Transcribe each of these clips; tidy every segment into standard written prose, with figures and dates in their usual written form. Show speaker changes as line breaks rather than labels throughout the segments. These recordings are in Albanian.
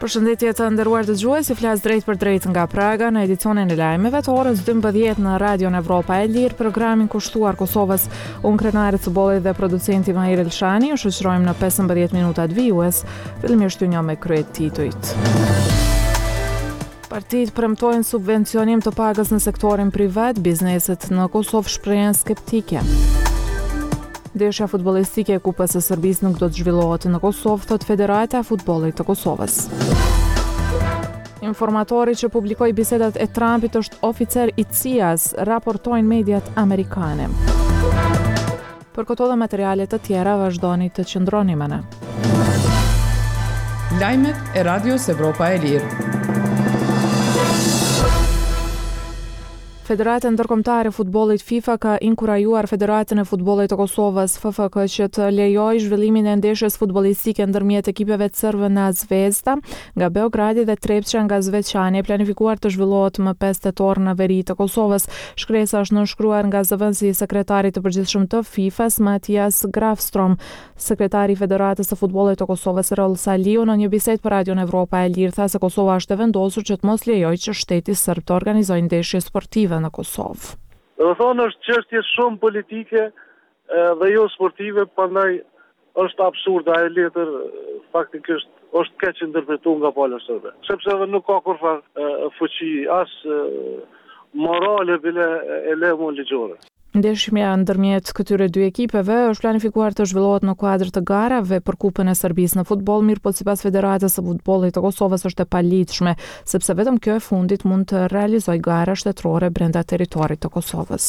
Përshëndetje të nderuar dëgjues, si flas drejt për drejt nga Praga në edicionin e lajmeve të orës 12 në Radion Evropa e Lirë, programin kushtuar Kosovës. Unë krenare të bollit dhe producenti Mahir Elshani, u shoqërojmë në 15 minutat vijues, fillimisht ju një me kryet titujt. Partitë premtojnë subvencionim të pagës në sektorin privat, bizneset në Kosovë shprehen skeptike. Ndeshja futbollistike e Kupës së Serbisë nuk do të zhvillohet në Kosovë, thot Federata e Futbollit të Kosovës. Informatori që publikoi bisedat e Trumpit është oficer i CIA-s, raportojnë mediat amerikane. Për këto dhe materiale të tjera vazhdoni të qëndroni me ne.
Lajmet e Radios Evropa e Lirë.
Federata Ndërkombëtare e Futbollit FIFA ka inkurajuar Federatën e Futbollit të Kosovës FFK që të lejojë zhvillimin e ndeshjes futbollistike ndërmjet ekipeve Crvena Zvezda nga Beogradi dhe Trepça nga Zveçani, e planifikuar të zhvillohet më 5 tetor në veri të Kosovës. Shkresa është nënshkruar nga zëvendësi i sekretarit të përgjithshëm të FIFA-s Matias Grafstrom. Sekretari i Federatës së Futbollit të Kosovës Erol Saliu në një bisedë për Radion Evropa e Lirë tha se Kosova është e vendosur që të mos lejojë që shteti serb të organizojë ndeshje sportive në Kosovë.
Do thonë është çështje shumë politike dhe jo sportive, prandaj është absurde ajo letër, faktikisht është keq interpretuar nga pala serbe. Sepse edhe nuk ka kurrë fuqi as morale bile e lemo ligjore.
Ndeshja ndërmjet këtyre dy ekipeve është planifikuar të zhvillohet në kuadër të garave për Kupën e Serbisë në futboll, mirë po sipas Federatës së Futbollit të Kosovës është e paligjshme, sepse vetëm kjo e fundit mund të realizojë gara shtetërore brenda territorit të Kosovës.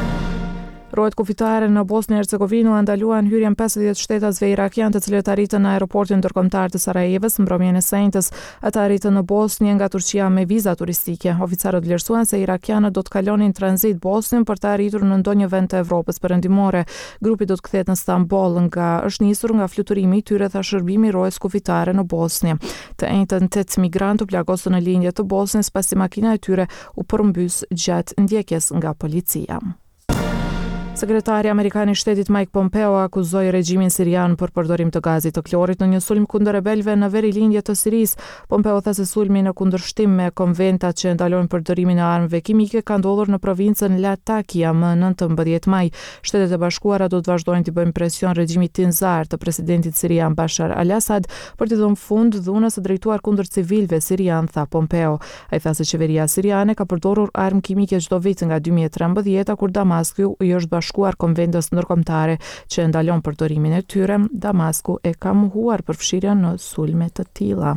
Rohet kufitare në Bosnjë Hercegovinë u ndaluan hyrjen 50 shtetasve irakian të cilët arritën në aeroportin ndërkombëtar të Sarajevës mbrëmjen e sejtës. Ata arritën në Bosnjë nga Turqia me viza turistike. Oficerët vlerësuan se irakianët do të kalonin tranzit Bosnjën për të arritur në ndonjë vend të Evropës perëndimore. Grupi do të kthehet në Stamboll është nisur nga fluturimi i tyre, tha shërbimi rojes kufitare në Bosnjë. Të njëjtën 8 migrantë u plagosën në linje të Bosnjës pasi makina e tyre u përmbys gjatë ndjekjes nga policia. Sekretari amerikan i shtetit Mike Pompeo akuzoi regjimin sirian për përdorim të gazit të klorit në një sulm kundër rebelëve në veri lindje të Sirisë. Pompeo tha se sulmi në kundërshtim me konventat që ndalojnë përdorimin e armëve kimike ka ndodhur në provincën Latakia më 19 maj. Shtetet e Bashkuara do të vazhdojnë të bëjnë presion regjimit tinzar të presidentit sirian Bashar al-Assad për të dhënë fund dhunës së drejtuar kundër civilëve sirian, tha Pompeo. Ai tha se qeveria siriane ka përdorur armë kimike çdo vit nga 2013 kur Damasku i është bashkuar konventës ndërkombëtare që ndalon përdorimin e tyre. Damasku e ka mohuar përfshirjen në sulme të tilla.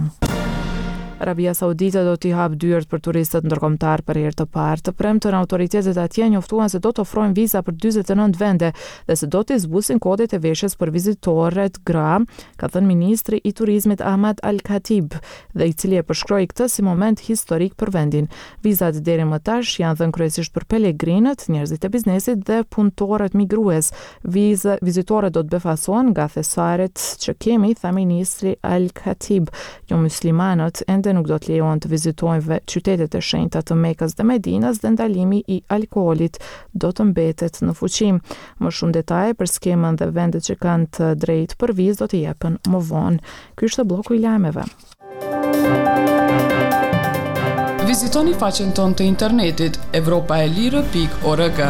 Arabia Saudite do t'i hap dyert për turistët ndërkombëtar për herë të parë. Të premtën autoritetet atje njoftuan se do të ofrojnë viza për 49 vende dhe se do t'i zbusin kodet e veshjes për vizitorët gra, ka thënë ministri i turizmit Ahmad Al-Khatib, dhe i cili e përshkroi këtë si moment historik për vendin. Vizat deri më tash janë dhënë kryesisht për pelegrinët, njerëzit e biznesit dhe punëtorët migrues. Vizitorët do të befasohen nga thesaret që kemi, tha ministri Al-Khatib. Jo muslimanët nuk do të lejohen të vizitojnë qytetet e shenjta të Mekës dhe Medinës dhe ndalimi i alkoolit do të mbetet në fuqi. Më shumë detaje për skemën dhe vendet që kanë të drejtë për vizë do të jepen më vonë. Ky është bloku i lajmeve.
Vizitoni faqen tonë të internetit europaelire.org.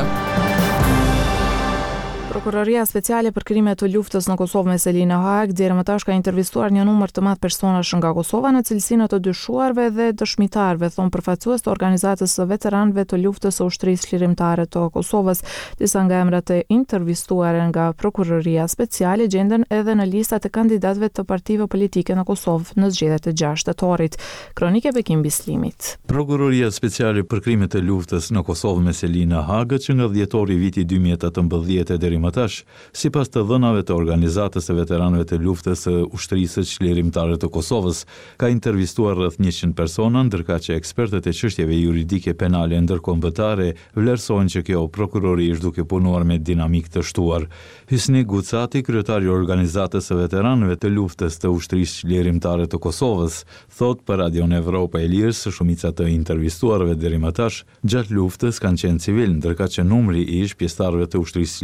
Prokuroria speciale për krimet të luftës në Kosovë me Selina Haag deri më tash ka intervistuar një numër të madh personash nga Kosova në cilësinë të dyshuarve dhe dëshmitarve, thon përfaqësues të organizatës së veteranëve të luftës së ushtrisë lirimtare të Kosovës. Disa nga emrat e intervistuara nga Prokuroria speciale gjenden edhe në listat e kandidatëve të partive politike në Kosovë në zgjedhjet e 6 tetorit. Kronikë e Bekim Bislimit.
Prokuroria speciale për krimet e luftës në Kosovë me Selina Haag që nga dhjetori viti 2018 deri më tash, sipas të dhënave të organizatës së veteranëve të luftës së ushtrisë çlirimtare të Kosovës, ka intervistuar rreth 100 persona, ndërkaq që ekspertët e çështjeve juridike penale ndërkombëtare vlerësojnë që kjo prokurori është duke punuar me dinamik të shtuar. Hysni Gucati, kryetari i organizatës së veteranëve të luftës të ushtrisë çlirimtare të Kosovës, thot për Radion Evropa e Lirë se shumica të intervistuarve deri më tash gjatë luftës kanë qenë civil, ndërkaq që numri i pjesëtarëve të ushtrisë çlirimtare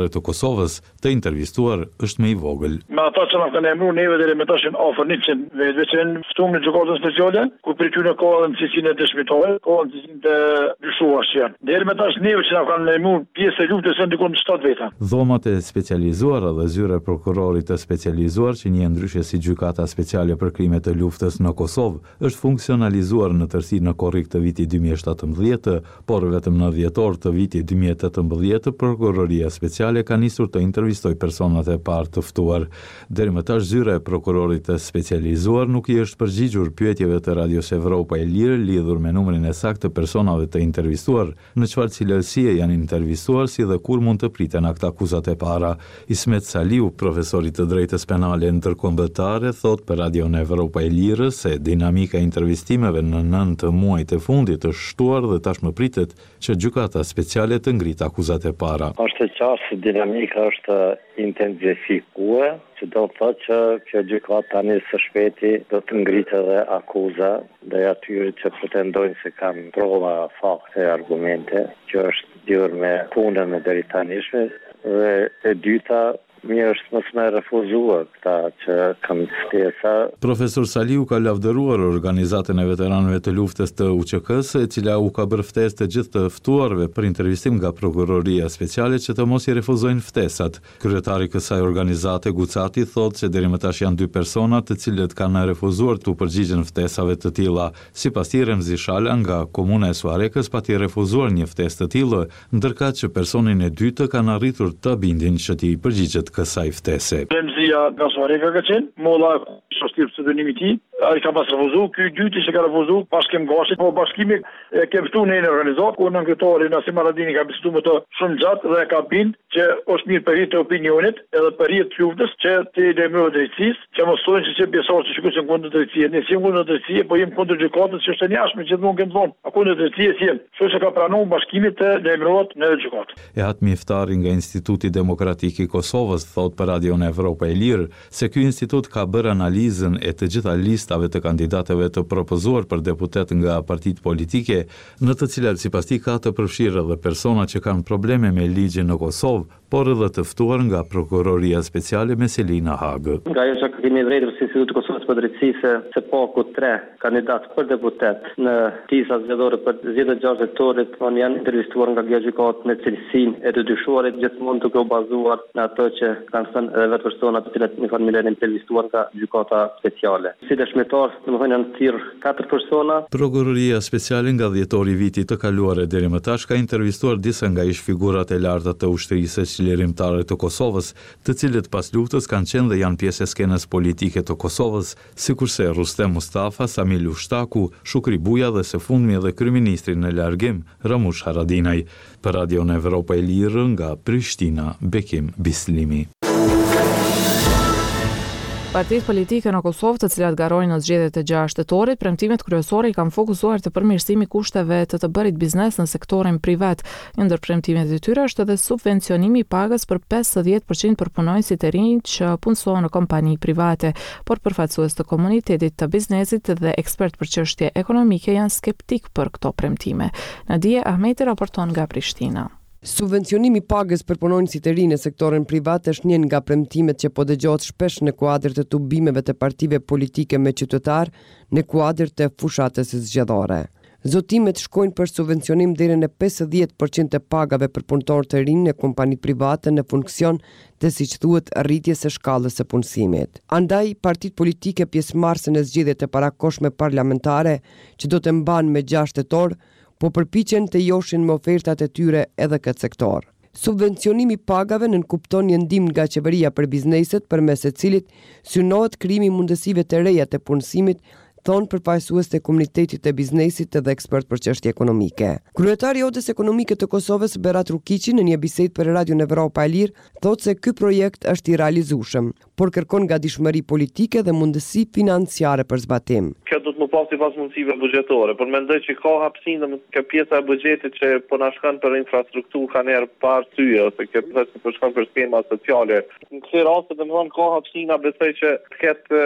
shqiptare të Kosovës të intervistuar është më i vogël.
Me ata që na kanë emëruar neve deri më tash janë afër 100 vetë që janë ftuar në gjykatën speciale, ku për tyre ka edhe cilësinë e dëshmitore, ka edhe cilësinë të dyshuar që janë. Deri më tash neve që na kanë emëruar pjesë e luftës janë diku në 7 veta.
Dhomat e specializuara dhe zyra e prokurorit të specializuar që njihen ndryshe si gjykata speciale për krimet e luftës në Kosovë është funksionalizuar në tërësi në korrik të vitit 2017, por vetëm në dhjetor të vitit 2018 prokuroria speciale ka nisur të intervistoj personat e parë të ftuar. Deri më tash zyra e prokurorit të specializuar nuk i është përgjigjur pyetjeve të Radios Evropa e Lirë lidhur me numrin e saktë të personave të intervistuar, në çfarë cilësie janë intervistuar, si dhe kur mund të priten akt akuzat e para. Ismet Saliu, profesori të drejtës penale ndërkombëtare, thot për Radion Evropa e Lirë se dinamika e intervistimeve në 9 muajt e fundit është shtuar dhe tashmë pritet që gjykata speciale të ngritë akuzat e para.
Është qartë se dinamika është intensifikuar, që do të thotë që kjo gjykatë tani së shpejti do të ngritë edhe akuza dhe atyre që pretendojnë se kanë prova, fakte, argumente, që është lidhur me punën e deri tanishme, dhe e dyta mirë është mos me refuzuar këta që kanë ftesa.
Profesor Saliu ka lavdëruar organizatën e veteranëve të luftës të UÇK-s, e cila u ka bërë ftesë të gjithë të ftuarve për intervistim nga prokuroria speciale që të mos i refuzojnë ftesat. Kryetari i kësaj organizate, Gucati, thotë se deri më tash janë 2 persona të cilët kanë refuzuar të përgjigjen ftesave të tilla. Sipas tij, Remzi Shala nga komuna e Suarekës pati refuzuar një ftesë të tillë, ndërkaq që personin e dytë kanë arritur të bindin që t'i përgjigjet kësaj ftese.
Remzia nga Suareka ka qenë, molla shostir pseudonimi i tij, ai ka pas refuzuar, ky i dytë që ka refuzuar, pas kem gashi, po bashkimi e ke ftuar në organizat, ku në këtore Nasim Maradini ka diskutuar me to shumë gjatë dhe ka bind që është mirë për rrit të opinionit edhe për rrit të luftës që të lejmërohet drejtësisë, që mos thonë se pjesëtarët që shkojnë kundër drejtësisë, ne jemi kundër drejtësisë, po jemi kundër gjykatës që është e jashtme gjithmonë kënd vonë. A kundër drejtësisë jemi. Kështu që ka pranuar bashkimi të lejmërohet në gjykatë.
Ehat Miftari nga Instituti Demokratik i Kosovës thot për Radion Evropa e Lirë se ky institut ka bërë analizën e të gjitha listave të kandidatëve të propozuar për deputet nga partitë politike, në të cilat sipas tij ka të përfshirë edhe persona që kanë probleme me ligjin në Kosovë, por edhe të ftuar nga prokuroria speciale me Selina Hagë.
Nga ajo që kemi drejtur si Instituti Kosovës për drejtësi se paku 3 kandidatë për deputet në tisa zgjedhore për zgjedhjet 6 dhjetorit janë intervistuar nga gjykatë në cilësinë e të dyshuarit, gjithmonë duke u bazuar në ato që kanë thënë edhe vetë personat të cilët në familjen e intervistuar nga gjykata speciale. Si dëshmitar, domethënë janë thirr 4 persona.
Prokuroria speciale nga dhjetori i vitit të kaluar deri më tash ka intervistuar disa nga ish figurat e larta të ushtrisë qlirimtare të Kosovës, të cilët pas luftës kanë qenë dhe janë pjesë e skenës politike të Kosovës, sikurse Rustem Mustafa, Samil Ushtaku, Shukri Buja dhe së fundmi edhe kryeministri në largim Ramush Haradinaj. Për Radion Evropa e Lirë nga Prishtina, Bekim Bislimi.
Partitë politike në Kosovë, të cilat garojnë në zgjedhjet e 6 dhjetorit, premtimet kryesore i kanë fokusuar të përmirësimi kushteve të bërit biznes në sektorin privat. Një ndër premtimet e tyre është edhe subvencionimi i pagës për 50% për punonësit e rinj që punësohen në kompani private, por përfaqësues të komunitetit të biznesit dhe ekspert për çështje ekonomike janë skeptik për këto premtime. Nadia Ahmeti raporton nga Prishtina.
Subvencionimi i pagës për punonësit e rinj në sektorin privat është një nga premtimet që po dëgjohet shpesh në kuadër të tubimeve të partive politike me qytetar në kuadër të fushatës zgjedhore. Zotimet shkojnë për subvencionim deri në 50% të pagave për punëtorë të rinj në kompani private në funksion të, siç thuhet, rritjes së shkallës së punësimit. Andaj, partitë politike pjesëmarrëse në zgjedhjet e parakohshme parlamentare që do të mbahen me 6 tetor, po përpiqen të joshin me ofertat e tyre edhe këtë sektor. Subvencionimi i pagave nënkupton një ndihmë nga qeveria për bizneset, përmes së cilit synohet krijimi i mundësive të reja të punësimit, thonë përfaqësues të komunitetit të biznesit dhe ekspert për çështje ekonomike. Kryetari i Odës Ekonomike të Kosovës, Berat Rukiqi, në një bisedë për Radion Evropa e Lirë, thotë se ky projekt është i realizueshëm, por kërkon gatishmëri politike dhe mundësi financiare për zbatim.
Kjo do të më pasi pas mundësive buxhetore, por mendoj që ka hapësinë kjo pjesa e buxhetit që po na shkon për infrastrukturë kanë erë pa arsye ose kjo pjesa që po shkon për skema sociale. Në këtë rast domethënë ka hapësinë, besoj që të ketë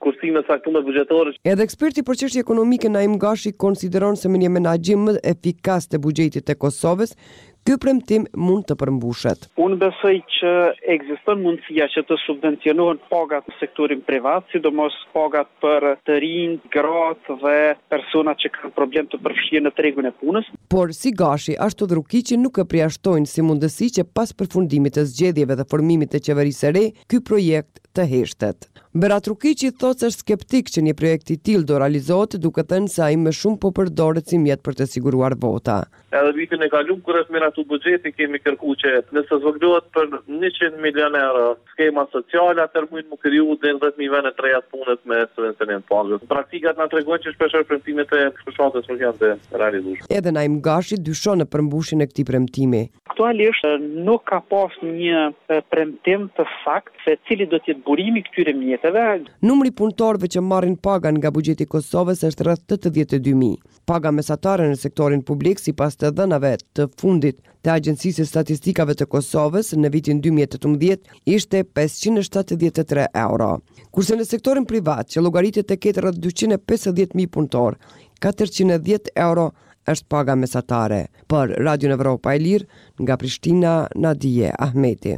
kursime caktuar bugjetore.
Edhe eksperti për çështje ekonomike Naim Gashi konsideron se me një menaxhim më efikas të buxhetit të Kosovës, ky premtim mund të përmbushet.
Unë besoj që ekziston mundësia që të subvencionohen pagat në sektorin privat, sidomos pagat për të rinj, gratë dhe personat që kanë problem të përfshirë në tregun e punës.
Por si Gashi, ashtu dhe Rukiqi nuk e përjashtojnë si mundësi që pas përfundimit të zgjedhjeve dhe formimit të qeverisë së re, ky projekt të heshtet. Berat Rukiqi thotë se është skeptik që një projekt i tillë do realizohet, duke thënë se ai më shumë po përdoret si mjet për të siguruar vota.
Edhe vitin e kaluar kur është miratu buxheti kemi kërkuar që nëse zvogëlohet për 100 milion euro skema sociale, atëherë mund të kriju deri 10.000 vende të reja të punës me subvencionim të pagës. Praktikat na tregojnë që shpesh premtimet e fushatës nuk janë të realizueshme.
Edhe Naim Gashi dyshon në përmbushjen e këtij premtimi.
Aktualisht nuk ka pas një premtim të saktë se cili do të jetë burimi këtyre mjeteve.
Numri punëtorëve që marrin paga nga buxheti i Kosovës është rreth 82.000. Paga mesatare në sektorin publik sipas të dhënave të fundit të Agjencisë së Statistikave të Kosovës në vitin 2018 ishte 573 euro. Kurse në sektorin privat, që llogaritet tek rreth 250.000 punëtor, 410 euro është paga mesatare. Për Radio Evropa e Lirë, nga Prishtina, Nadije Ahmeti.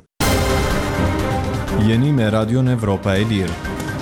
Jeni me Radio Evropa e Lirë.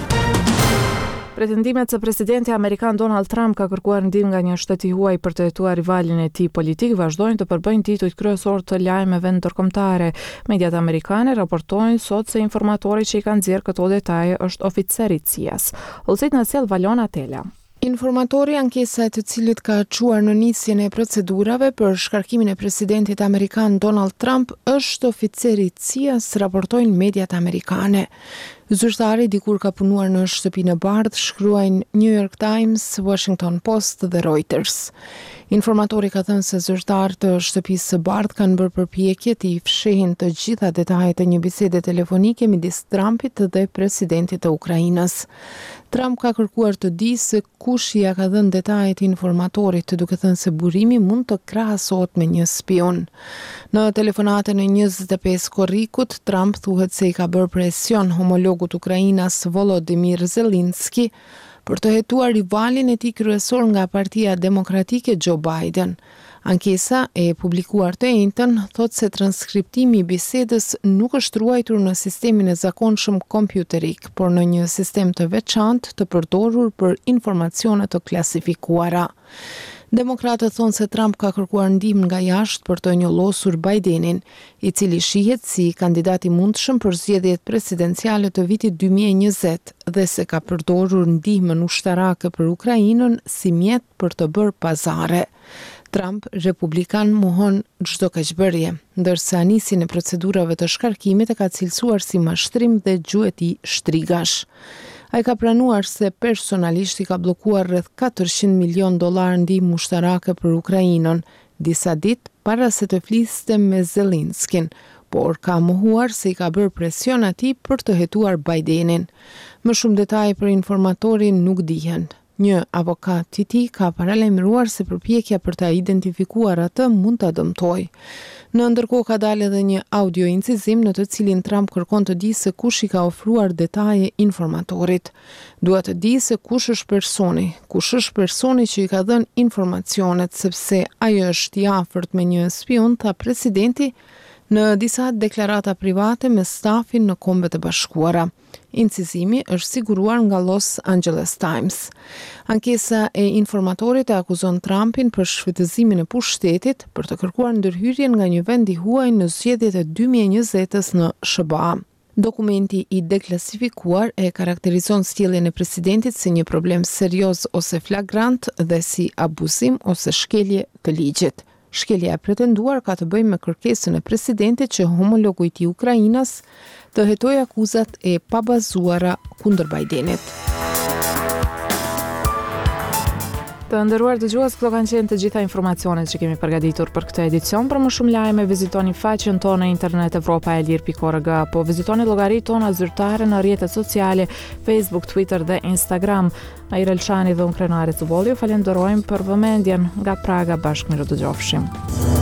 Pretendimet se presidenti amerikan Donald Trump ka kërkuar ndihmë nga një shtet i huaj për të hetuar rivalin e tij politik vazhdojnë të përbëjnë titujt kryesor të lajmeve ndërkombëtare. Mediat amerikane raportojnë sot se informatori që i kanë nxjerrë këto detaje është oficer i CIA-s. Ulësit na sjell Valona Tela.
Informatori ankesa të cilit ka çuar në nisjen e procedurave për shkarkimin e presidentit amerikan Donald Trump është oficer i CIA-s, raportojnë mediat amerikane. Zyrtari dikur ka punuar në shtëpinë e bardhë, shkruajnë New York Times, Washington Post dhe Reuters. Informatori ka thënë se zyrtarët të shtëpisë së bardhë kanë bërë përpjekje të i fshehin të gjitha detajet e një bisede telefonike midis Trumpit dhe presidentit të Ukrainës. Trump ka kërkuar të di se kush ia ka dhënë detajet informatorit, duke thënë se burimi mund të krahasohet me një spion. Në telefonatën e 25 korrikut, Trump thuhet se i ka bërë presion homologut Ukrainas Volodymyr Zelensky për të hetuar rivalin e tij kryesor nga Partia Demokratike Joe Biden. Ankesa e publikuar të njëjtën thotë se transkriptimi i bisedës nuk është ruajtur në sistemin e zakonshëm kompjuterik, por në një sistem të veçantë të përdorur për informacione të klasifikuara. Demokratët thonë se Trump ka kërkuar ndihmë nga jashtë për të njollosur Bidenin, i cili shihet si kandidat i mundshëm për zgjedhjet presidenciale të vitit 2020 dhe se ka përdorur ndihmën ushtarake për Ukrainën si mjet për të bërë pazare. Trump, republikan, mohon çdo keqbërje, ndërsa nisjen e procedurave të shkarkimit e ka cilësuar si mashtrim dhe gjueti shtrigash. Ai ka pranuar se personalisht i ka bllokuar rreth $400 milion ndihmë ushtarake për Ukrainën, disa ditë para se të fliste me Zelenskyn, por ka mohuar se i ka bërë presion atij për të hetuar Bidenin. Më shumë detaje për informatorin nuk dihen. Një avokat i tij ka paralajmëruar se përpjekja për ta identifikuar atë mund ta dëmtojë. Në ndërkohë ka dalë edhe një audio incizim në të cilin Trump kërkon të di se kush i ka ofruar detaje informatorit. Dua të di se kush është personi që i ka dhënë informacionet, sepse ai është i afërt me një spion, tha presidenti në disa deklarata private me stafin në Kombet e Bashkuara. Incizimi është siguruar nga Los Angeles Times. Ankesa e informatorit e akuzon Trumpin për shfrytëzimin e pushtetit për të kërkuar ndërhyrjen nga një vend i huaj në zgjedhjet e 2020-s në SBA. Dokumenti i deklasifikuar e karakterizon sjelljen e presidentit si një problem serioz ose flagrant dhe si abuzim ose shkelje të ligjit. Shkelja e pretenduar ka të bëjë me kërkesën e presidentit që homologu i tij Ukrainas të hetojë akuzat e pabazuara kundër Bidenit.
Të nderuar dëgjues, këto kanë qenë të gjitha informacionet që kemi përgatitur për këtë edicion. Për më shumë lajme, vizitoni faqen tonë në internet evropaelir.org, po vizitoni llogaritë tona zyrtare në rrjetet sociale, Facebook, Twitter dhe Instagram. Aira Elshani dhe unë Krenari Cubolli ju falenderojmë për vëmendjen nga Praga. Bashkë mirë dëgjofshim.